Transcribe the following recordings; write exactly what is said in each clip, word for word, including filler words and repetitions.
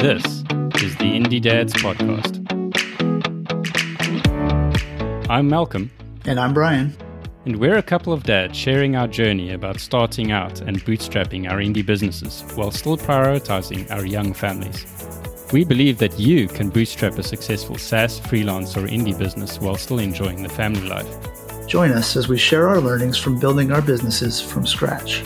This is the Indie Dads Podcast. I'm Malcolm. And I'm Brian. And we're a couple of dads sharing our journey about starting out and bootstrapping our indie businesses while still prioritizing our young families. We believe that you can bootstrap a successful SaaS, freelance, or indie business while still enjoying the family life. Join us as we share our learnings from building our businesses from scratch.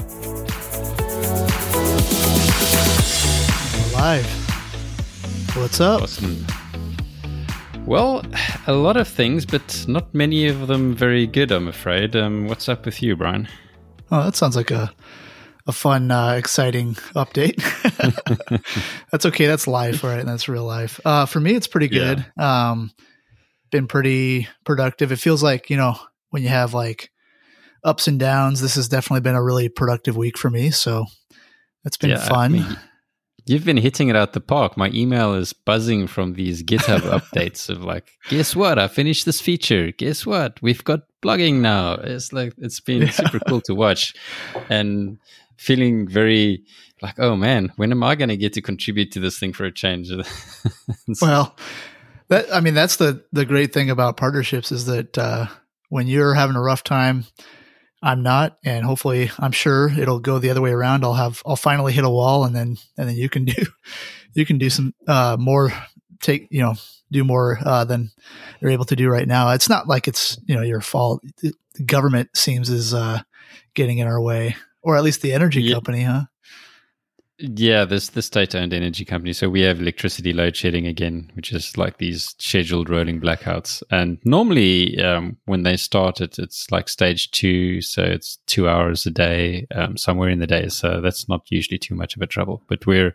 We're live. What's up? Awesome. Well, a lot of things, but not many of them very good, I'm afraid. Um, what's up with you, Brian? Oh, that sounds like a a fun, uh, exciting update. That's okay. That's life, right? That's real life. Uh, for me, it's pretty good. Yeah. Um, been pretty productive. It feels like, you know, when you have like ups and downs, this has definitely been a really productive week for me. So it's been yeah, fun. I mean, you've been hitting it out the park. My email is buzzing from these GitHub updates of like, guess what? I finished this feature. Guess what? We've got blogging now. It's like, it's been yeah. super cool to watch and feeling very like, oh man, when am I going to get to contribute to this thing for a change? Well, that, I mean, that's the, the great thing about partnerships is that, uh, when you're having a rough time, I'm not, and hopefully I'm sure it'll go the other way around. I'll have, I'll finally hit a wall and then, and then you can do, you can do some, uh, more take, you know, do more, uh, than you're able to do right now. It's not like it's, you know, your fault. The government seems is, uh, getting in our way, or at least the energy yeah. company, huh? Yeah, this the state-owned energy company. So we have electricity load shedding again, which is like these scheduled rolling blackouts. And normally, um, when they start it, it's like stage two, so it's two hours a day, um, somewhere in the day. So that's not usually too much of a trouble. But we're,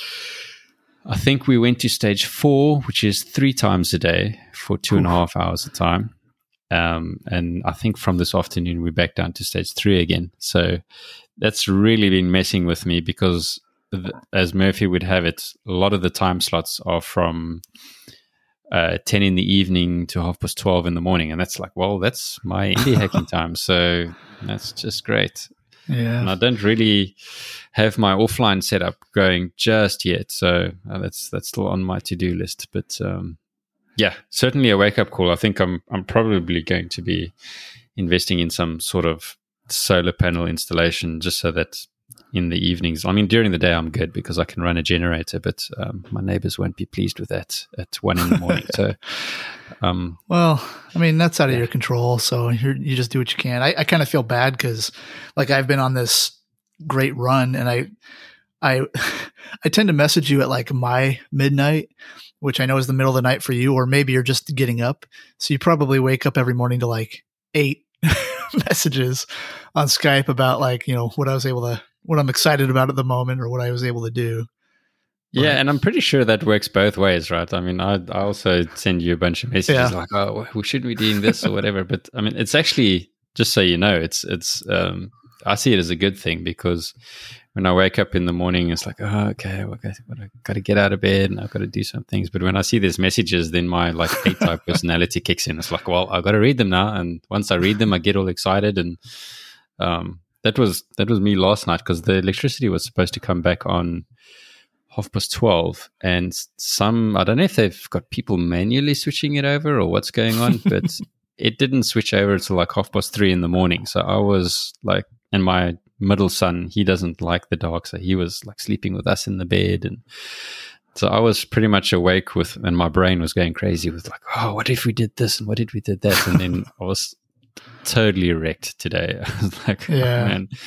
I think we went to stage four, which is three times a day for two and a half hours a time. Um, and I think from this afternoon we're back down to stage three again. So that's really been messing with me because, as Murphy would have it, a lot of the time slots are from uh, ten in the evening to half past twelve in the morning. And that's like, well, that's my indie hacking time. So that's just great. Yeah. And I don't really have my offline setup going just yet. So uh, that's that's still on my to-do list. But um, yeah, certainly a wake-up call. I think I'm I'm probably going to be investing in some sort of solar panel installation just so that in the evenings, I mean, during the day I'm good because I can run a generator, but um, my neighbors won't be pleased with that at one in the morning. So, um, well, I mean, that's out of your control. So you're, you just do what you can. I, I kind of feel bad because like I've been on this great run and I, I, I tend to message you at like my midnight, which I know is the middle of the night for you, or maybe you're just getting up. So you probably wake up every morning to like eight messages on Skype about like, you know, what I was able to, what I'm excited about at the moment or what I was able to do. Yeah. But, and I'm pretty sure that works both ways, right? I mean, I, I also send you a bunch of messages yeah. like, oh, well, shouldn't we be doing this or whatever? But I mean, it's actually, just so you know, it's, it's, um, I see it as a good thing because when I wake up in the morning, it's like, oh, okay, well, I got to get out of bed and I've got to do some things. But when I see these messages, then my like A-type personality kicks in. It's like, well, I've got to read them now. And once I read them, I get all excited. And um, that was that was me last night because the electricity was supposed to come back on half past twelve. And some, I don't know if they've got people manually switching it over or what's going on, but it didn't switch over until like half past three in the morning. So I was like, and my middle son, he doesn't like the dark, so he was like sleeping with us in the bed, and so I was pretty much awake with, and my brain was going crazy with like, oh, what if we did this and what if we did that, and then I was totally wrecked today. I was like, yeah, oh, man.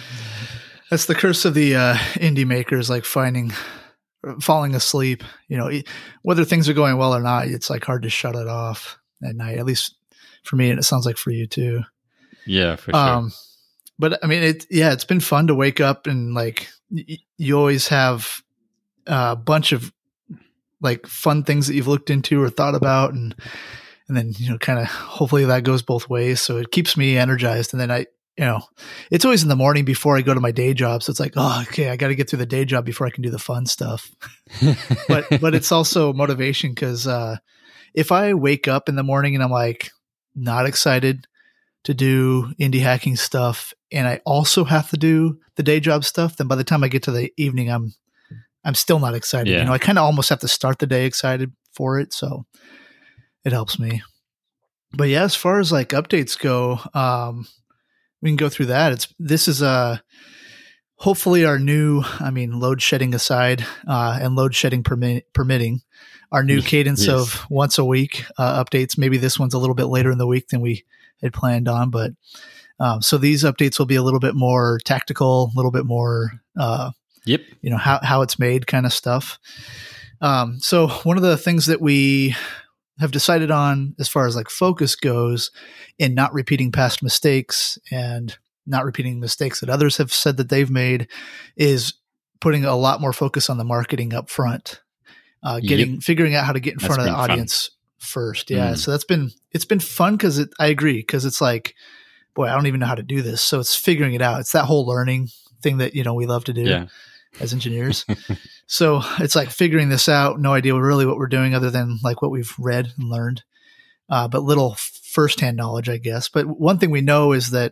That's the curse of the uh, indie makers, like finding, falling asleep. You know, whether things are going well or not, it's like hard to shut it off at night. At least for me, and it sounds like for you too. Yeah, for sure. Um, But I mean, it, yeah, it's been fun to wake up and like, y- you always have a bunch of like fun things that you've looked into or thought about. And, and then, you know, kind of hopefully that goes both ways. So it keeps me energized. And then I, you know, it's always in the morning before I go to my day job. So it's like, oh, okay, I got to get through the day job before I can do the fun stuff. but, but it's also motivation because, uh, if I wake up in the morning and I'm like not excited to do indie hacking stuff, and I also have to do the day job stuff, then by the time I get to the evening, I'm I'm still not excited. Yeah. You know, I kind of almost have to start the day excited for it. So it helps me. But yeah, as far as like updates go, um, we can go through that. It's, this is a, hopefully our new, I mean, load shedding aside, uh, and load shedding permit, permitting, our new cadence yes. of once a week uh, updates. Maybe this one's a little bit later in the week than we had planned on, but um, so these updates will be a little bit more tactical, a little bit more, uh, yep, you know, how how it's made kind of stuff. Um, so one of the things that we have decided on as far as like focus goes in not repeating past mistakes and not repeating mistakes that others have said that they've made is putting a lot more focus on the marketing up front, uh, getting, yep. figuring out how to get in that's front of the fun. audience first. Yeah. Mm. So that's been, it's been fun. Cause it, I agree. Cause it's like, boy, I don't even know how to do this. So it's figuring it out. It's that whole learning thing that, you know, we love to do yeah. as engineers. So it's like figuring this out. No idea really what we're doing other than like what we've read and learned, uh, but little firsthand knowledge, I guess. But one thing we know is that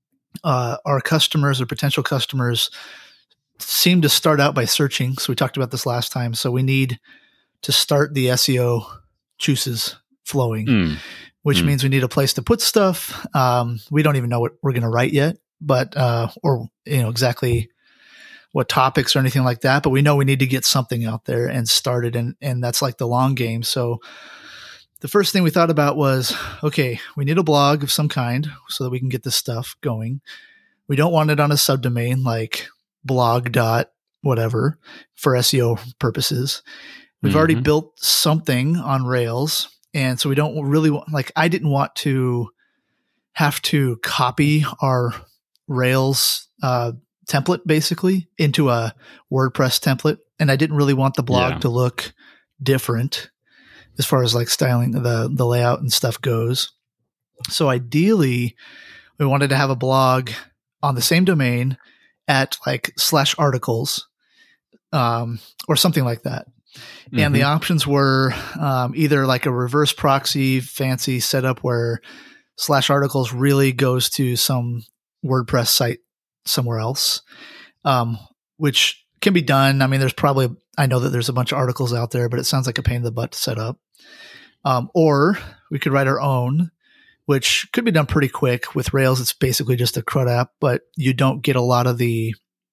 uh, our customers or potential customers seem to start out by searching. So we talked about this last time. So we need to start the S E O juices flowing, mm. which mm. means we need a place to put stuff. Um, we don't even know what we're going to write yet, but, uh, or, you know, exactly what topics or anything like that, but we know we need to get something out there and started. And, and that's like the long game. So the first thing we thought about was, okay, we need a blog of some kind so that we can get this stuff going. We don't want it on a subdomain like blog dot whatever for S E O purposes. We've mm-hmm. already built something on Rails. And so we don't really want, like, I didn't want to have to copy our Rails, uh, template basically into a WordPress template. And I didn't really want the blog yeah. to look different as far as like styling the, the layout and stuff goes. So ideally we wanted to have a blog on the same domain at like slash articles, um, or something like that. Mm-hmm. And the options were, um, either like a reverse proxy fancy setup where slash articles really goes to some WordPress site somewhere else, um, which can be done. I mean, there's probably, I know that there's a bunch of articles out there, but it sounds like a pain in the butt to set up. Um, or we could write our own, which could be done pretty quick. With Rails, it's basically just a CRUD app, but you don't get a lot of the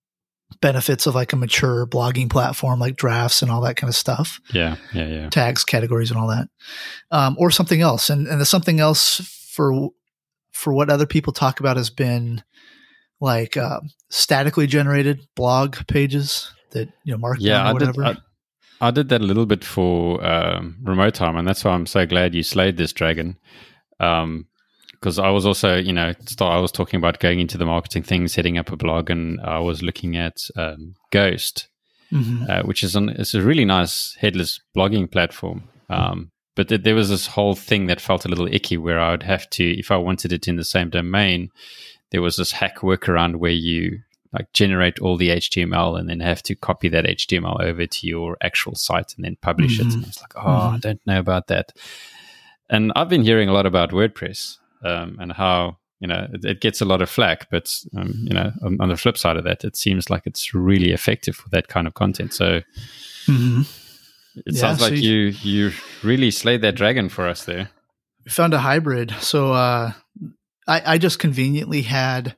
benefits of like a mature blogging platform like drafts and all that kind of stuff. Yeah, yeah, yeah. Tags, categories, and all that. Um, or something else. And, and the something else for for what other people talk about has been like uh, statically generated blog pages that, you know, Markdown yeah, or whatever. I did, I, I did that a little bit for um, remote time, and that's why I'm so glad you slayed this dragon. Um, because I was also, you know, start, I was talking about going into the marketing thing, setting up a blog, and I was looking at um, Ghost, mm-hmm. uh, which is an, it's a really nice headless blogging platform. Um, but th- there was this whole thing that felt a little icky where I would have to, if I wanted it in the same domain, there was this hack workaround where you like generate all the H T M L and then have to copy that H T M L over to your actual site and then publish mm-hmm. it. And it's like, oh, mm-hmm. I don't know about that. And I've been hearing a lot about WordPress. Um, and how, you know, it, it gets a lot of flack, but, um, you know, on, on the flip side of that, it seems like it's really effective for that kind of content. So mm-hmm. it yeah, sounds so like you, you really slayed that dragon for us there. We found a hybrid. So uh, I, I just conveniently had,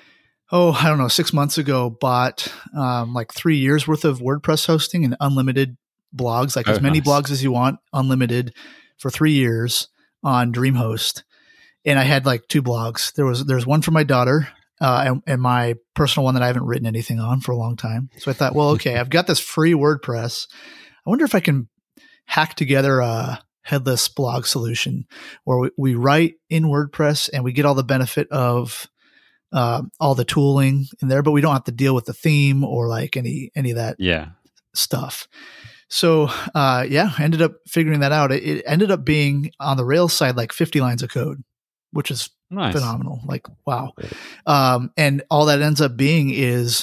oh, I don't know, six months ago, bought um, like three years worth of WordPress hosting and unlimited blogs, like oh, as many nice. blogs as you want, unlimited for three years on DreamHost. And I had like two blogs. There was there's one for my daughter uh, and, and my personal one that I haven't written anything on for a long time. So I thought, well, okay, I've got this free WordPress. I wonder if I can hack together a headless blog solution where we, we write in WordPress and we get all the benefit of uh, all the tooling in there, but we don't have to deal with the theme or like any any of that yeah. stuff. So, uh, yeah, I ended up figuring that out. It, it ended up being on the Rails side like fifty lines of code, which is nice. Phenomenal. Like, wow. Um, and all that ends up being is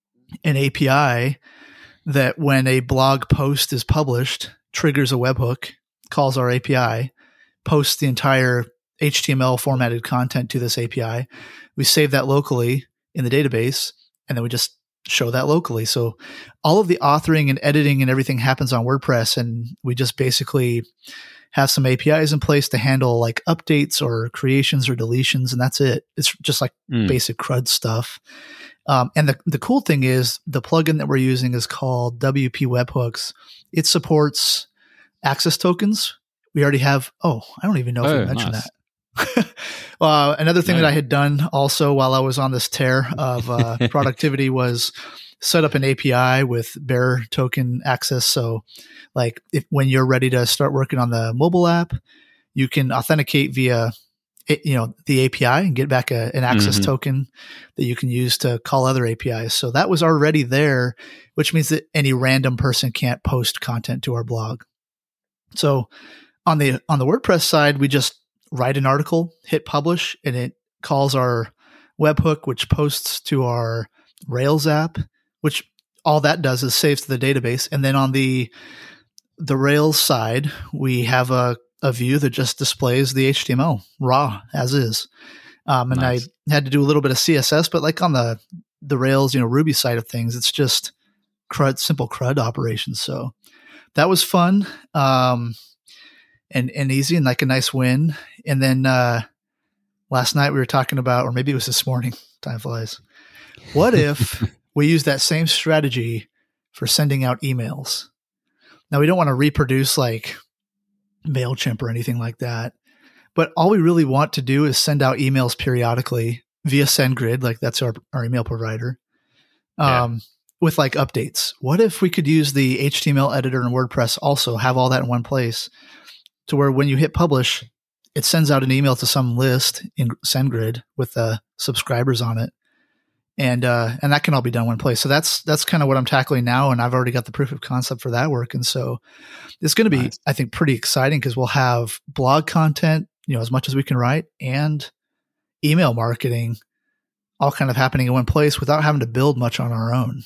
an A P I that when a blog post is published, triggers a webhook, calls our A P I, posts the entire H T M L formatted content to this A P I. We save that locally in the database, and then we just show that locally. So all of the authoring and editing and everything happens on WordPress, and we just basically have some A P Is in place to handle like updates or creations or deletions, and that's it. It's just like mm. basic CRUD stuff. Um, and the, the cool thing is the plugin that we're using is called W P Webhooks. It supports access tokens. We already have, oh, I don't even know if oh, we mentioned nice. that. uh, another thing no. that I had done also while I was on this tear of uh, productivity was set up an A P I with bearer token access. So like if, when you're ready to start working on the mobile app, you can authenticate via it, you know, the A P I and get back a, an access mm-hmm. token that you can use to call other A P Is. So that was already there, which means that any random person can't post content to our blog. So on the, on the WordPress side, we just write an article, hit publish, and it calls our webhook, which posts to our Rails app, which all that does is saves to the database. And then on the, the Rails side, we have a, a view that just displays the H T M L raw as is. Um, and nice. I had to do a little bit of C S S, but like on the, the Rails, you know, Ruby side of things, it's just CRUD, simple CRUD operations. So that was fun. Um, and, and easy and like a nice win. And then, uh, last night we were talking about, or maybe it was this morning, time flies. What if we use that same strategy for sending out emails? Now we don't want to reproduce like MailChimp or anything like that, but all we really want to do is send out emails periodically via SendGrid. Like that's our, our email provider. Um, yeah. With like updates. What if we could use the H T M L editor in WordPress also, have all that in one place to where when you hit publish, it sends out an email to some list in SendGrid with the subscribers on it. And, uh, and that can all be done in one place. So that's, that's kind of what I'm tackling now. And I've already got the proof of concept for that work. And so it's going to be, nice. I think, pretty exciting because we'll have blog content, you know, as much as we can write, and email marketing all kind of happening in one place without having to build much on our own.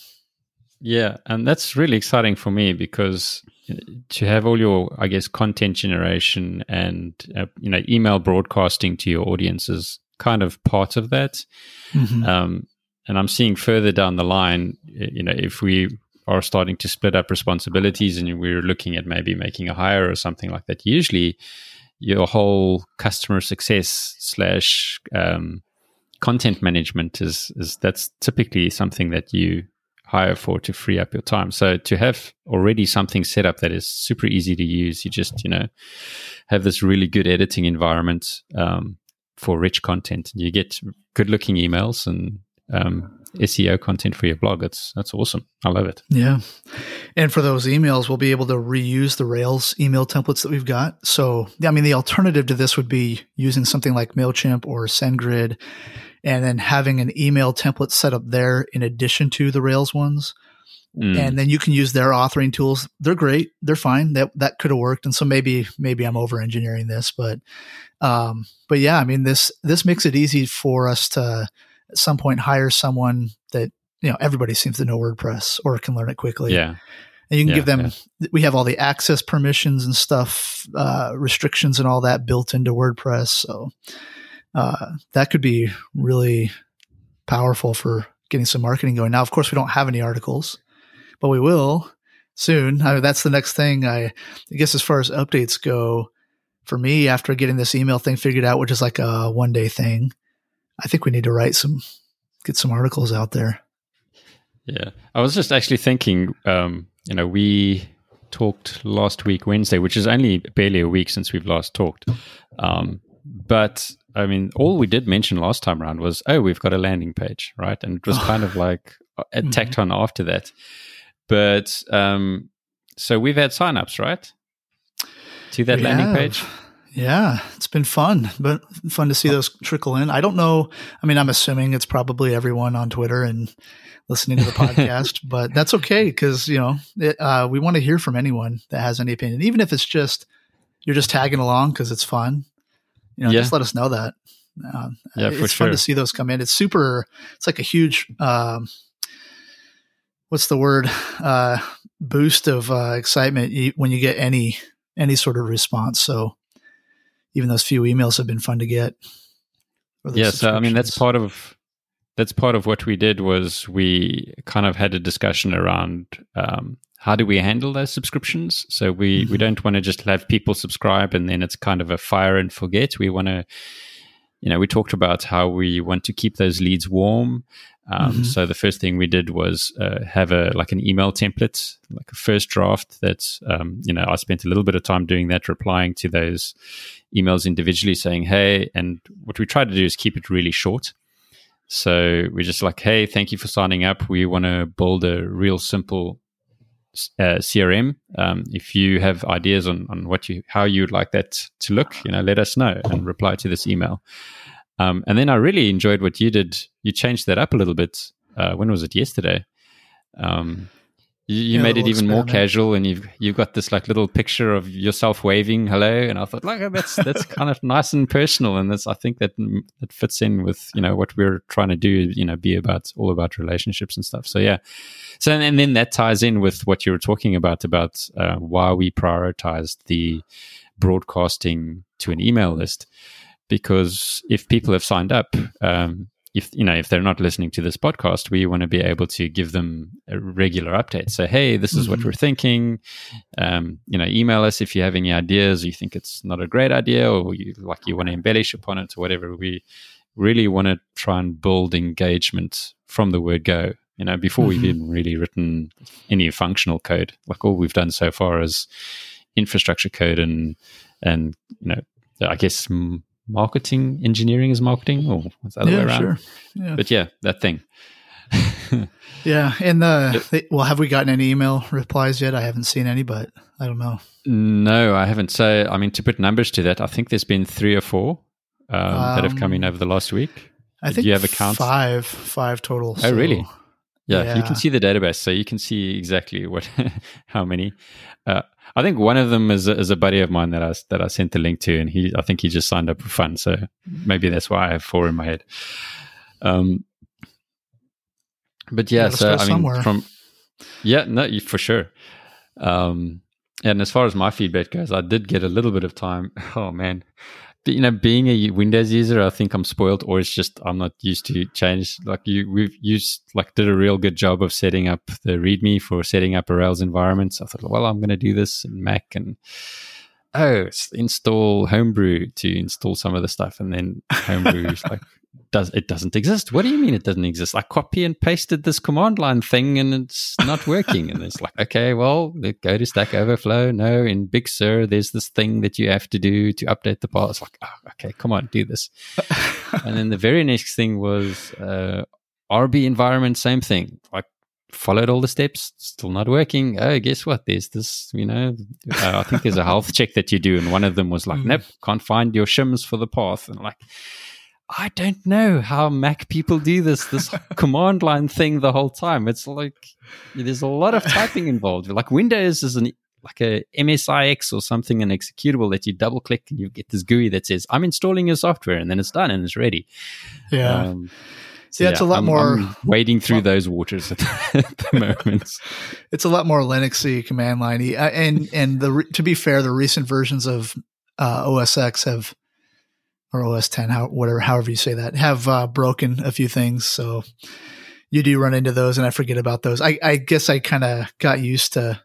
Yeah. And that's really exciting for me because to have all your, I guess, content generation and, uh, you know, email broadcasting to your audience is kind of part of that. Mm-hmm. Um, And I'm seeing further down the line, you know, if we are starting to split up responsibilities and we're looking at maybe making a hire or something like that, usually your whole customer success slash um, content management is, is that's typically something that you hire for to free up your time. So to have already something set up that is super easy to use, you just, you know, have this really good editing environment um, for rich content. You get good looking emails and um, S E O content for your blog. That's, that's awesome. I love it. Yeah. And for those emails, we'll be able to reuse the Rails email templates that we've got. So, I mean, the alternative to this would be using something like MailChimp or SendGrid and then having an email template set up there in addition to the Rails ones. Mm. And then you can use their authoring tools. They're great. They're fine. That, that could have worked. And so maybe, maybe I'm over engineering this, but, um, but yeah, I mean, this, this makes it easy for us to, at some point hire someone that, you know, everybody seems to know WordPress or can learn it quickly. Yeah. And you can yeah, give them, yeah. we have all the access permissions and stuff, uh, restrictions and all that built into WordPress. So, uh, that could be really powerful for getting some marketing going. Now, of course, we don't have any articles, but we will soon. I mean, that's the next thing. I, I guess as far as updates go, for me, after getting this email thing figured out, which is like a one day thing, I think we need to write some, get some articles out there. Yeah. I was just actually thinking, um, you know, we talked last week, Wednesday, which is only barely a week since we've last talked. Um, but I mean, all we did mention last time around was, oh, we've got a landing page, right? And it was kind of like tacked on after that. But um, so we've had signups, right? To that we landing have. page. Yeah, it's been fun, but fun to see those trickle in. I don't know. I mean, I'm assuming it's probably everyone on Twitter and listening to the podcast, but that's okay because, you know, it, uh, we want to hear from anyone that has any opinion, even if it's just you're just tagging along because it's fun. You know, yeah. Just let us know that. Uh, yeah, it's for fun sure. to see those come in. It's super. It's like a huge. Um, what's the word? Uh, boost of uh, excitement when you get any any sort of response. So. Even those few emails have been fun to get. Yeah, so I mean, that's part of that's part of what we did was we kind of had a discussion around um, how do we handle those subscriptions. So we, mm-hmm. we don't want to just have people subscribe and then it's kind of a fire and forget. We want to, you know, we talked about how we want to keep those leads warm. Um, mm-hmm. So the first thing we did was uh, have a like an email template, like a first draft that, um, you know, I spent a little bit of time doing that, replying to those emails individually saying, hey, and what we try to do is keep it really short. So we're just like, hey, thank you for signing up. We want to build a real simple uh, C R M. Um, if you have ideas on, on what you, how you'd like that to look, you know, let us know and reply to this email. Um, and then I really enjoyed what you did. You changed that up a little bit. Uh, when was it? Yesterday. Um, you you yeah, made it even more casual, and you've you've got this like little picture of yourself waving hello. And I thought, like, oh, that's that's kind of nice and personal, and that's I think that that fits in with you know what we're trying to do. You know, be about all about relationships and stuff. So yeah. So and then that ties in with what you were talking about about uh, why we prioritized the broadcasting to an email list. Because if people have signed up, um, if you know if they're not listening to this podcast, we want to be able to give them a regular update. So, hey, this is mm-hmm. what we're thinking. Um, you know, email us if you have any ideas. Or you think it's not a great idea, or you like you want to embellish upon it, or whatever. We really want to try and build engagement from the word go. You know, before mm-hmm. we've even really written any functional code. Like all we've done so far is infrastructure code and and you know, I guess. M- Marketing, engineering is marketing, or what's the other yeah, way around? Sure. Yeah. But yeah, that thing. yeah, and the, the well, have we gotten any email replies yet? I haven't seen any, but I don't know. No, I haven't. So, I mean, to put numbers to that, I think there's been three or four um, um, that have come in over the last week. I think Do you have a count? Five, five total. Oh, so, really? Yeah, yeah, you can see the database, so you can see exactly what, how many. Uh, I think one of them is a, is a buddy of mine that I that I sent the link to, and he I think he just signed up for fun. So maybe that's why I have four in my head. Um, but yeah, so I mean, somewhere. from yeah, no, for sure. Um, and as far as my feedback goes, I did get a little bit of time. Oh man. You know, being a Windows user, I think I'm spoiled, or it's just I'm not used to change. Like you, we've used like did a real good job of setting up the README for setting up a Rails environment. So I thought, well, I'm going to do this in Mac, and oh, install Homebrew to install some of the stuff, and then Homebrew is like, does it doesn't exist? What do you mean it doesn't exist? I copy and pasted this command line thing, and it's not working. And it's like, okay, well, go to Stack Overflow. No, in Big Sur, there's this thing that you have to do to update the path. It's like, oh, okay, come on, do this. And then the very next thing was uh, R B environment, same thing. Like, followed all the steps, still not working. Oh, guess what? There's this, you know, uh, I think there's a health check that you do, and one of them was like, nope, can't find your shims for the path. And like, I don't know how Mac people do this, this command line thing the whole time. It's like, there's a lot of typing involved. Like Windows is an like a M S I X or something, an executable that you double click and you get this G U I that says, I'm installing your software, and then it's done and it's ready. Yeah. Um, So yeah, it's a lot I'm, more I'm wading through well, those waters at the, at the moment. It's a lot more Linuxy, command liney, uh, and and the to be fair, the recent versions of uh, O S X have, or O S ten, how whatever, however you say that, have uh, broken a few things. So you do run into those, and I forget about those. I, I guess I kind of got used to.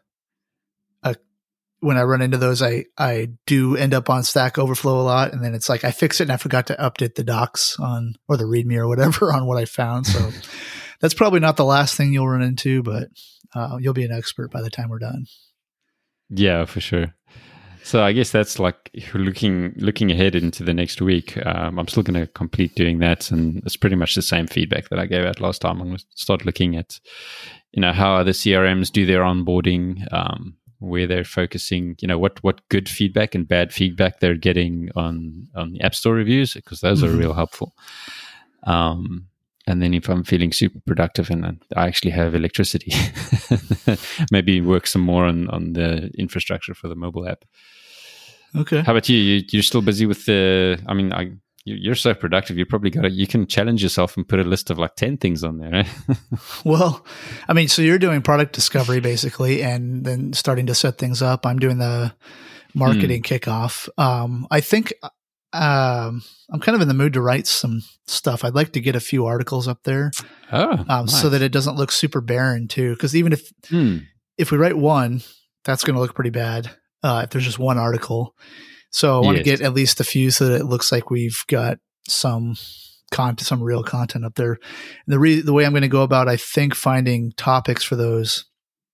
When I run into those, I, I do end up on Stack Overflow a lot. And then it's like, I fix it and I forgot to update the docs on, or the README or whatever on what I found. So that's probably not the last thing you'll run into, but uh, you'll be an expert by the time we're done. Yeah, for sure. So I guess that's like looking, looking ahead into the next week. Um, I'm still going to complete doing that. And it's pretty much the same feedback that I gave out last time. I'm going to start looking at, you know, how other C R Ms do their onboarding, um, where they're focusing, you know, what, what good feedback and bad feedback they're getting on, on the App Store reviews, because those mm-hmm. are real helpful. Um, and then if I'm feeling super productive and I actually have electricity, maybe work some more on, on the infrastructure for the mobile app. Okay. How about you? you you're still busy with the, I mean, I, you're so productive. You probably got to, you can challenge yourself and put a list of like ten things on there. Right? Well, I mean, so you're doing product discovery basically, and then starting to set things up. I'm doing the marketing mm. kickoff. Um, I think um, I'm kind of in the mood to write some stuff. I'd like to get a few articles up there, oh, um, nice. so that it doesn't look super barren too. Because even if Hmm. if we write one, that's going to look pretty bad uh, if there's just one article. So I want to Yes. get at least a few so that it looks like we've got some content, some real content up there. And the re- the way I'm going to go about, I think, finding topics for those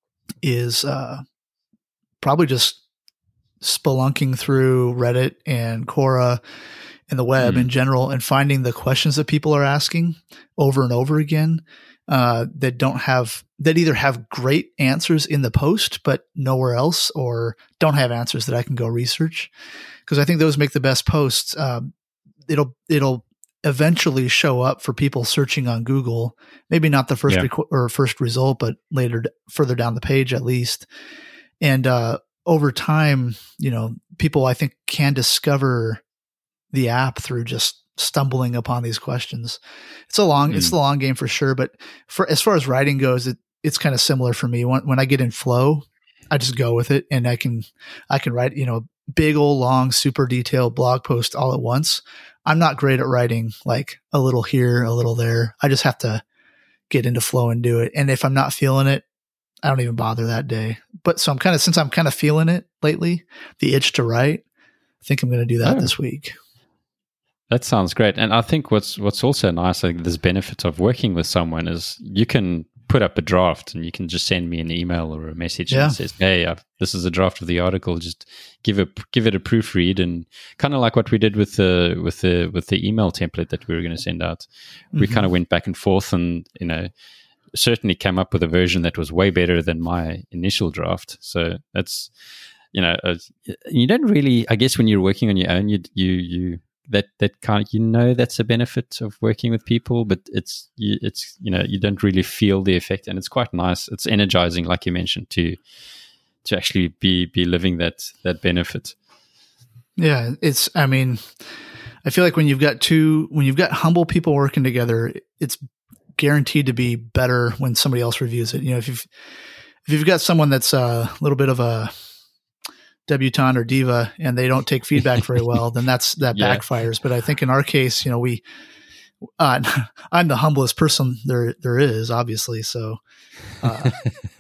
is uh, probably just spelunking through Reddit and Quora and the web Mm. in general and finding the questions that people are asking over and over again uh, that don't have, that either have great answers in the post, but nowhere else, or don't have answers that I can go research. Because I think those make the best posts. Um, it'll, it'll eventually show up for people searching on Google, maybe not the first Yeah. requ- or first result, but later, further down the page at least. And, uh, over time, you know, people I think can discover the app through just stumbling upon these questions. It's a long, mm. it's the long game for sure. But for as far as writing goes, it, it's kind of similar for me. When, when I get in flow, I just go with it, and I can, I can write, you know, big old long, super detailed blog post all at once. I'm not great at writing like a little here, a little there. I just have to get into flow and do it. And if I'm not feeling it, I don't even bother that day. But so I'm kind of, since I'm kind of feeling it lately, the itch to write, I think I'm going to do that Oh. this week. That sounds great. And I think what's what's also nice, like this benefit of working with someone is you can put up a draft and you can just send me an email or a message Yeah. that says, hey, I've, this is a draft of the article. Just give it give it a proofread, and kind of like what we did with the with the with the email template that we were going to send out. We Mhm. kind of went back and forth, and you know, certainly came up with a version that was way better than my initial draft. So that's, you know, uh, you don't really, I guess when you're working on your own, you you you that that kind of, you know, that's a benefit of working with people, but it's you, it's you know, you don't really feel the effect, and it's quite nice. It's energizing, like you mentioned, to to actually be be living that that benefit. Yeah, it's, I mean, I feel like when you've got two, when you've got humble people working together, it's guaranteed to be better when somebody else reviews it. You know, if you've, if you've got someone that's a little bit of a debutante or diva and they don't take feedback very well, then that's, that Yeah. backfires. But I think in our case, you know, we, uh, I'm the humblest person there, there is, obviously. So, uh,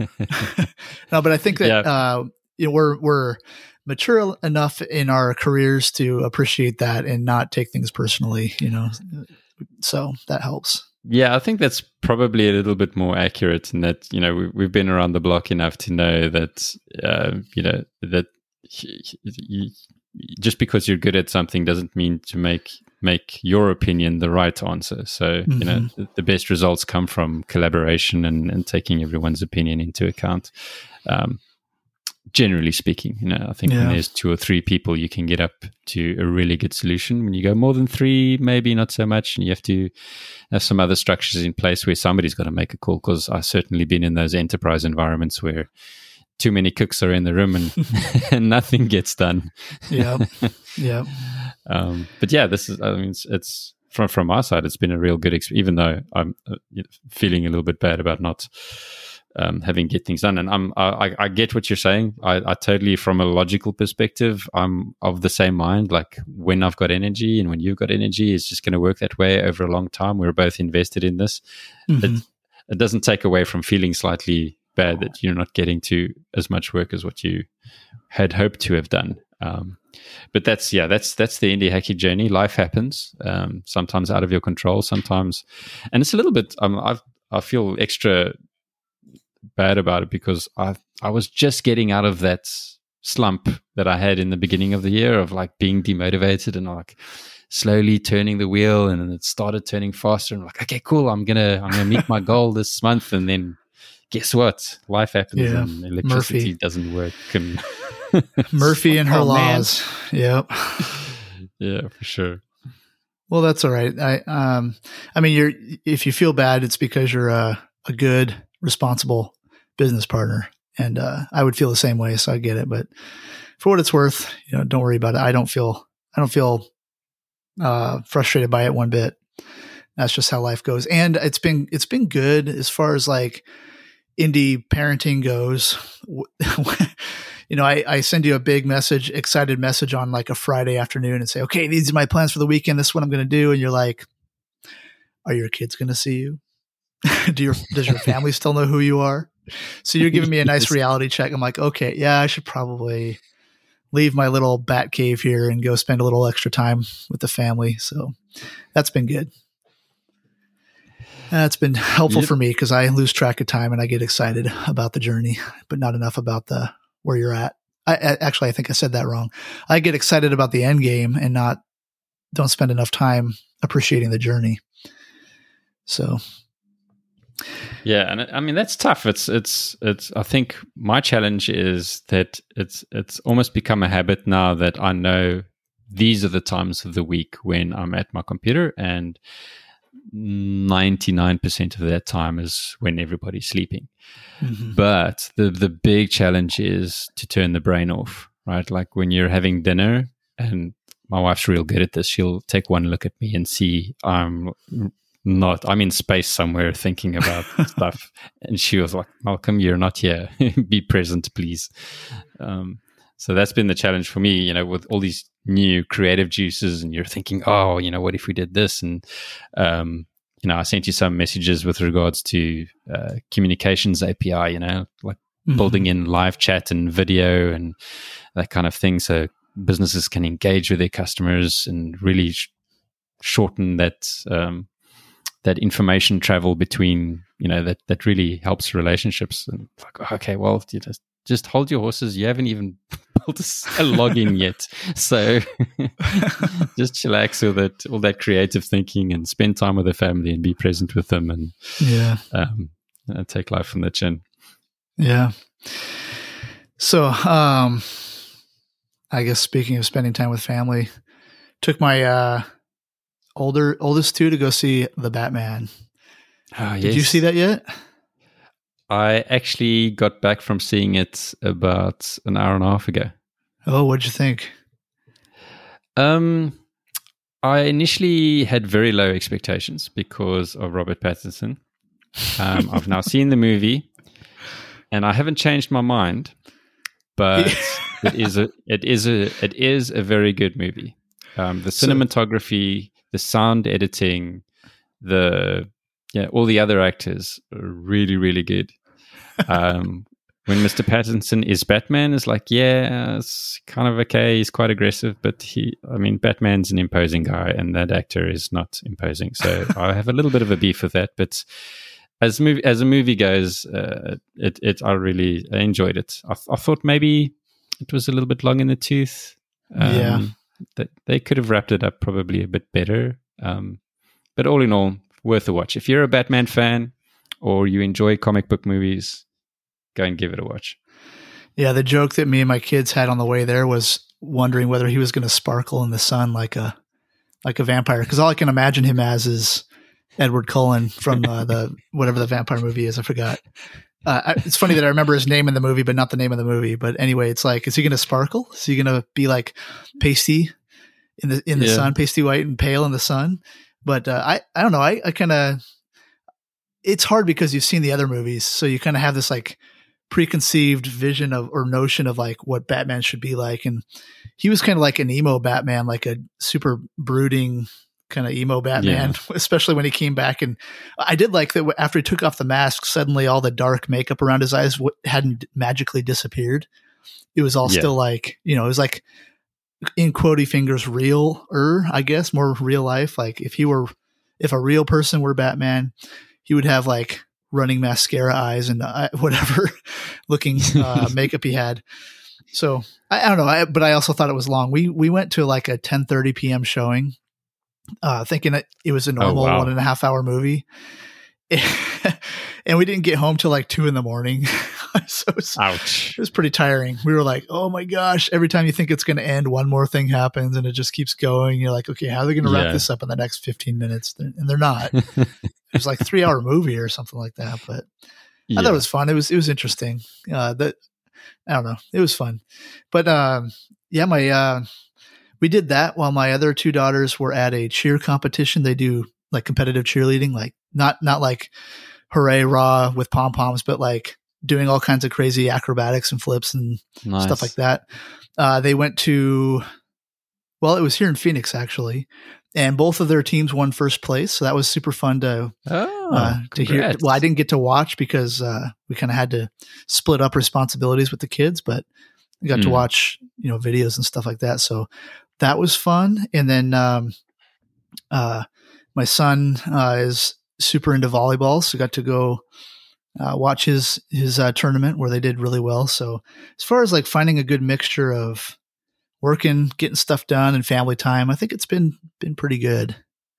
no, but I think that, Yeah. uh, you know, we're, we're mature enough in our careers to appreciate that and not take things personally, you know, so that helps. Yeah, I think that's probably a little bit more accurate in that, you know, we, we've been around the block enough to know that, uh, you know, that you, just because you're good at something doesn't mean to make make your opinion the right answer. So, mm-hmm. you know, the, the best results come from collaboration and, and taking everyone's opinion into account. Um, generally speaking, you know, I think yeah. when there's two or three people, you can get up to a really good solution. When you go more than three, maybe not so much, and you have to have some other structures in place where somebody's got to make a call. Because I've certainly been in those enterprise environments where too many cooks are in the room and, and nothing gets done. Yeah, yeah. Um, but yeah, this is, I mean, it's, it's from from our side, it's been a real good experience, even though I'm uh, feeling a little bit bad about not um, having get things done. And I'm, I, I get what you're saying. I, I totally, from a logical perspective, I'm of the same mind. Like when I've got energy and when you've got energy, it's just going to work that way over a long time. We're both invested in this. Mm-hmm. It, it doesn't take away from feeling slightly bad that you're not getting to as much work as what you had hoped to have done. Um, but that's, yeah, that's, that's the indie hacky journey. Life happens, um, sometimes out of your control, sometimes, and it's a little bit, um, I've, I feel extra bad about it because I, I was just getting out of that slump that I had in the beginning of the year of like being demotivated and like slowly turning the wheel, and it started turning faster and I'm like, okay, cool. I'm going to, I'm going to meet my goal this month. And then guess what? Life happens yeah. and electricity Murphy. doesn't work. And Murphy and her oh, laws. Man. Yep. Yeah, for sure. Well, that's all right. I, um, I mean, you're, if you feel bad, it's because you're a, a good, responsible business partner. And, uh, I would feel the same way. So I get it, but for what it's worth, you know, don't worry about it. I don't feel, I don't feel, uh, frustrated by it one bit. That's just how life goes. And it's been, it's been good as far as like indie parenting goes. you know, I, I send you a big message, excited message on like a Friday afternoon and say, okay, these are my plans for the weekend. This is what I'm going to do. And you're like, are your kids going to see you? Do your, does your family still know who you are? So you're giving me a nice reality check. I'm like, okay, yeah, I should probably leave my little bat cave here and go spend a little extra time with the family. So that's been good. That's been helpful yep. for me because I lose track of time and I get excited about the journey, but not enough about the where you're at. I, I actually, I think I said that wrong. I get excited about the end game and not don't spend enough time appreciating the journey. So, yeah, and I mean that's tough. It's it's it's. I think my challenge is that it's it's almost become a habit now that I know these are the times of the week when I'm at my computer, and ninety-nine percent of that time is when everybody's sleeping. Mm-hmm. But the the big challenge is to turn the brain off, right? Like when you're having dinner, and my wife's real good at this. She'll take one look at me and see I'm not, I'm in space somewhere thinking about stuff. And she was like, Malcolm, you're not here. Be present, please. Um, so that's been the challenge for me, you know, with all these new creative juices, and you're thinking, oh, you know, what if we did this? And, um, you know, I sent you some messages with regards to uh, communications A P I, you know, like mm-hmm. building in live chat and video and that kind of thing. So businesses can engage with their customers and really sh- shorten that, um, that information travel between, you know, that, that really helps relationships. And like, okay, well, you just, just hold your horses. You haven't even built a, a login yet. So just chillax with it, all that creative thinking, and spend time with the family and be present with them, and yeah, um, uh, take life from the chin. Yeah. So, um, I guess speaking of spending time with family, took my, uh, older, oldest two to go see The Batman. Oh, yes. Did you see that yet? I actually got back from seeing it about an hour and a half ago. Oh, what'd you think? Um, I initially had very low expectations because of Robert Pattinson. Um, I've now seen the movie, and I haven't changed my mind. But it is a it is a it is a very good movie. Um, the cinematography, the sound editing, the yeah, all the other actors are really, really good. Um, when Mister Pattinson is Batman, it's like, yeah, it's kind of okay. He's quite aggressive, but he, I mean, Batman's an imposing guy, and that actor is not imposing. So I have a little bit of a beef with that. But as movie as a movie goes, uh, it it I really I enjoyed it. I, I thought maybe it was a little bit long in the tooth. Um, yeah, that they could have wrapped it up probably a bit better. Um, but all in all, worth a watch. If you're a Batman fan or you enjoy comic book movies, go and give it a watch. Yeah, the joke that me and my kids had on the way there was wondering whether he was going to sparkle in the sun like a like a vampire, because all I can imagine him as is Edward Cullen from uh, the whatever the vampire movie is. I forgot. Uh, it's funny that I remember his name in the movie, but not the name of the movie. But anyway, it's like, is he going to sparkle? Is he going to be like pasty in the in the yeah. sun, pasty white and pale in the sun? But uh, I I don't know. I, I kind of, it's hard because you've seen the other movies, so you kind of have this like preconceived vision of or notion of like what Batman should be like, and he was kind of like an emo Batman, like a super brooding kind of emo Batman, yeah. especially when he came back. And I did like that after he took off the mask, suddenly all the dark makeup around his eyes hadn't magically disappeared. It was all yeah. still like, you know, it was like in quotey fingers, real-er, I guess, more real life. Like if he were, if a real person were Batman, he would have like running mascara eyes and uh, whatever looking uh, makeup he had. So I, I don't know. I, but I also thought it was long. We, we went to like a ten thirty p.m. showing, uh, thinking that it was a normal oh, wow. one and a half hour movie. And we didn't get home till like two in the morning. So it was, Ouch. It was pretty tiring. We were like, oh my gosh, every time you think it's going to end, one more thing happens and it just keeps going. You're like, okay, how are they going to wrap yeah. this up in the next fifteen minutes? And they're not. It was like a three hour movie or something like that. But yeah. I thought it was fun. It was, it was interesting. Uh, that, I don't know. It was fun. But, um, yeah, my, uh, we did that while my other two daughters were at a cheer competition. They do like competitive cheerleading, like not, not like hooray, rah with pom poms, but like doing all kinds of crazy acrobatics and flips and Nice. stuff like that. Uh, they went to, well, it was here in Phoenix actually, and both of their teams won first place. So that was super fun to Oh, uh, to hear. congrats. Well, I didn't get to watch because uh, we kind of had to split up responsibilities with the kids, but we got to Mm. watch, you know, videos and stuff like that. So that was fun. And then um, uh, my son uh, is super into volleyball, so got to go uh, watch his his uh, tournament where they did really well. So as far as like finding a good mixture of working, getting stuff done, and family time, I think it's been been pretty good.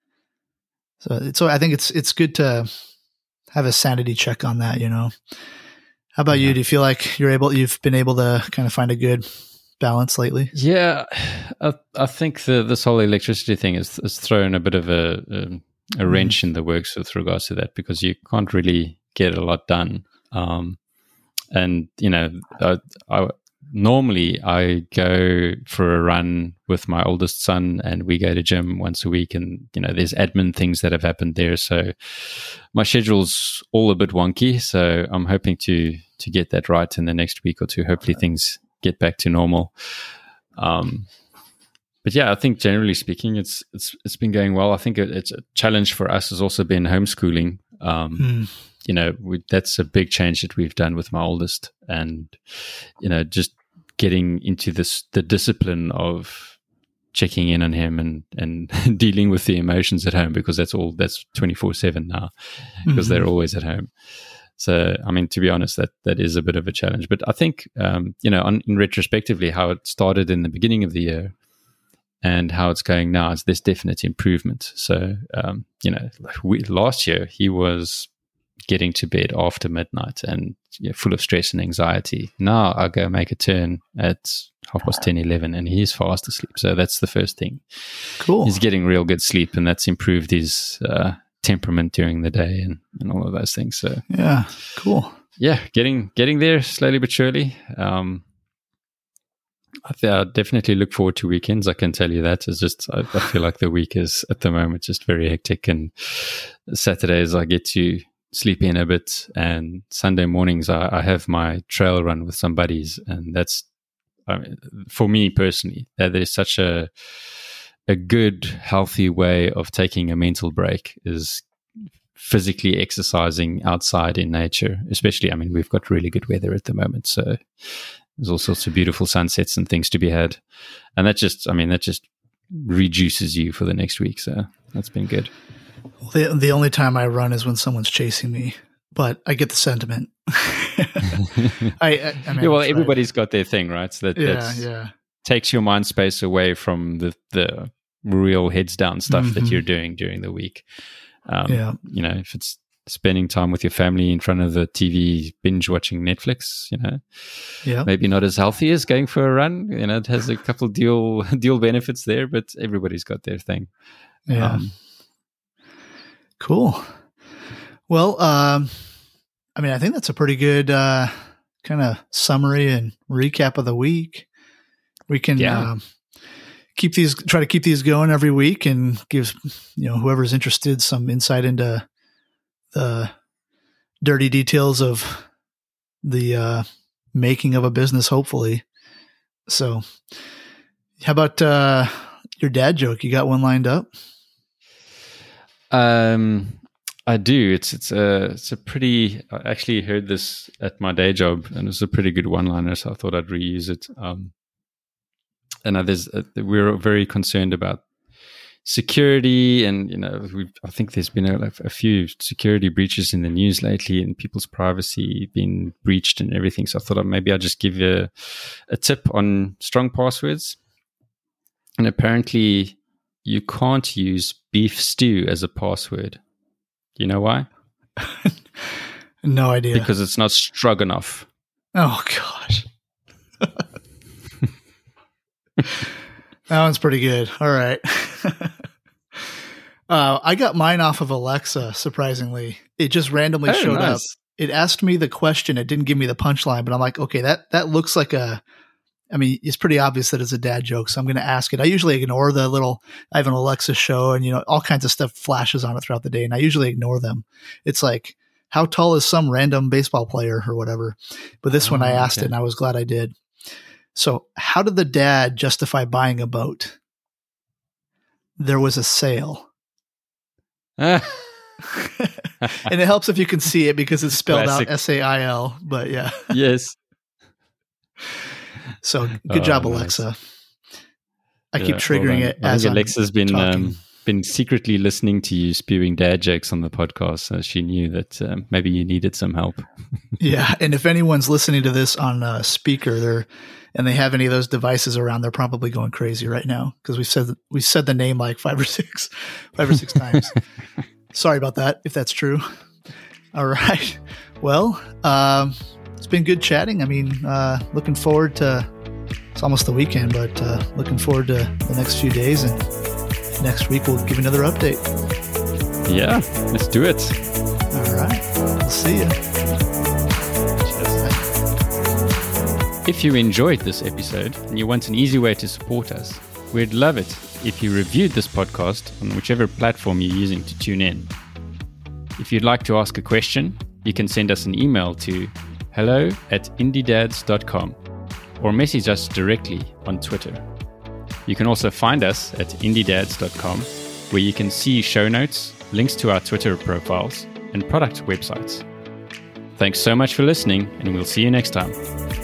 So so I think it's it's good to have a sanity check on that, you know. How about Yeah. you? Do you feel like you're able you've been able to kind of find a good balance lately? Yeah, I, I think the this whole electricity thing is, is thrown a bit of a a, a wrench in the works with regards to that, because you can't really get a lot done. Um, and you know, I, I normally I go for a run with my oldest son, and we go to gym once a week. And you know, there's admin things that have happened there, so my schedule's all a bit wonky. So I'm hoping to to get that right in the next week or two. Hopefully, things get back to normal. Um, but yeah, I think generally speaking, it's it's it's been going well. I think it, it's a challenge for us has also been homeschooling. Um, Mm. You know, we, that's a big change that we've done with my oldest, and you know, just getting into this the discipline of checking in on him and and dealing with the emotions at home, because that's all that's twenty-four seven now, because Mhm. they're always at home. So, I mean, to be honest, that that is a bit of a challenge. But I think, um, you know, on, in retrospectively, how it started in the beginning of the year and how it's going now, is there's definite improvement. So, um, you know, like we, last year he was getting to bed after midnight and you know, full of stress and anxiety. Now I go make a turn at half past ten, eleven, and he's fast asleep. So that's the first thing. Cool. He's getting real good sleep, and that's improved his uh, temperament during the day and, and all of those things. So Yeah. Cool. yeah, getting getting there slowly but surely. Um, I, th- I definitely look forward to weekends. I can tell you that. It's just I, I feel like the week is at the moment just very hectic, and Saturdays I get to sleep in a bit, and Sunday mornings I, I have my trail run with some buddies, and that's I mean, for me personally, that is such a a good, healthy way of taking a mental break is physically exercising outside in nature. Especially, I mean, we've got really good weather at the moment, so there's all sorts of beautiful sunsets and things to be had, and that just, I mean, that just reduces you for the next week. So that's been good. The the only time I run is when someone's chasing me, but I get the sentiment. I, I, I mean, Yeah, well, I tried. everybody's got their thing, right? So that Yeah, that's, yeah, takes your mind space away from the the real heads down stuff Mhm. that you're doing during the week. Um, yeah. You know, if it's spending time with your family in front of the T V, binge watching Netflix, you know, Yeah. maybe not as healthy as going for a run. You know, it has a couple dual dual benefits there, but everybody's got their thing. Yeah. Um, Cool. Well, um, I mean, I think that's a pretty good uh, kind of summary and recap of the week. We can Yeah. um, keep these, try to keep these going every week, and give you know whoever's interested some insight into the dirty details of the uh, making of a business. Hopefully. So, how about uh, your dad joke? You got one lined up? Um, I do. It's it's a it's a pretty. I actually heard this at my day job, and it's a pretty good one-liner. So I thought I'd reuse it. Um, and uh, there's uh, we're very concerned about security, and you know, we I think there's been a, a few security breaches in the news lately, and people's privacy being breached and everything. So I thought maybe I'll just give you a, a tip on strong passwords. And apparently, you can't use beef stew as a password. You know why? No idea. Because it's not stroganoff. Oh gosh. That one's pretty good. All right. uh, I got mine off of Alexa, surprisingly. It just randomly Oh, showed up. nice. It asked me the question. It didn't give me the punchline, but I'm like, okay, that, that looks like a, I mean, it's pretty obvious that it's a dad joke, so I'm going to ask it. I usually ignore the little, I have an Alexa show, and, you know, all kinds of stuff flashes on it throughout the day, and I usually ignore them. It's like how tall is some random baseball player or whatever. But this oh, one I asked okay. it, and I was glad I did. So how did the dad justify buying a boat? There was a sale. And it helps if you can see it because it's spelled Classic. out S A I L, but yeah. Yes. So good oh, job, Alexa. Nice. I yeah, keep triggering well it I as think Alexa's I'm been talking. um, been secretly listening to you spewing dad jokes on the podcast, so she knew that um, maybe you needed some help. Yeah, and if anyone's listening to this on a speaker, they're and they have any of those devices around, they're probably going crazy right now because we said we said the name like five or six, five or six times. Sorry about that, if that's true. All right. Well, um, it's been good chatting. I mean, uh, looking forward to. It's almost the weekend, but uh, looking forward to the next few days. And next week we'll give another update. Yeah, let's do it. All right. We'll see you. If you enjoyed this episode and you want an easy way to support us, we'd love it if you reviewed this podcast on whichever platform you're using to tune in. If you'd like to ask a question, you can send us an email to hello at indiedads dot com or message us directly on Twitter. You can also find us at indiedads dot com, where you can see show notes, links to our Twitter profiles, and product websites. Thanks so much for listening, and we'll see you next time.